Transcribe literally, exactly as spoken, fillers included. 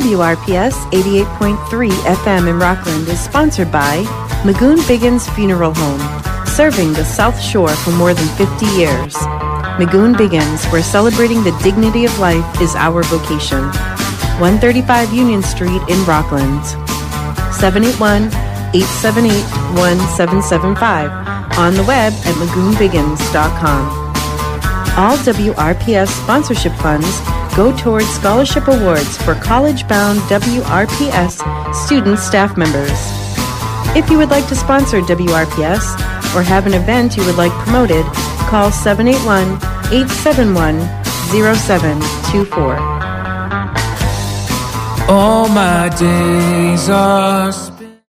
W R P S eighty-eight point three F M in Rockland is sponsored by Magoon Biggins Funeral Home, serving the South Shore for more than fifty years. Magoon Biggins, where celebrating the dignity of life is our vocation. one thirty-five Union Street in Rockland. seven eight one, eight seven eight, one seven seven five. On the web at magoon biggins dot com. All W R P S sponsorship funds go towards scholarship awards for college-bound W R P S student staff members. If you would like to sponsor W R P S or have an event you would like promoted, call seven eight one, eight seven one, zero seven two four. All my days are spent